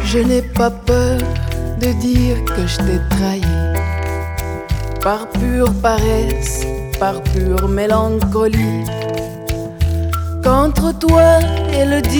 Je n'ai pas peur de dire que je t'ai trahi, par pure paresse, par pure mélancolie, qu'entre toi et le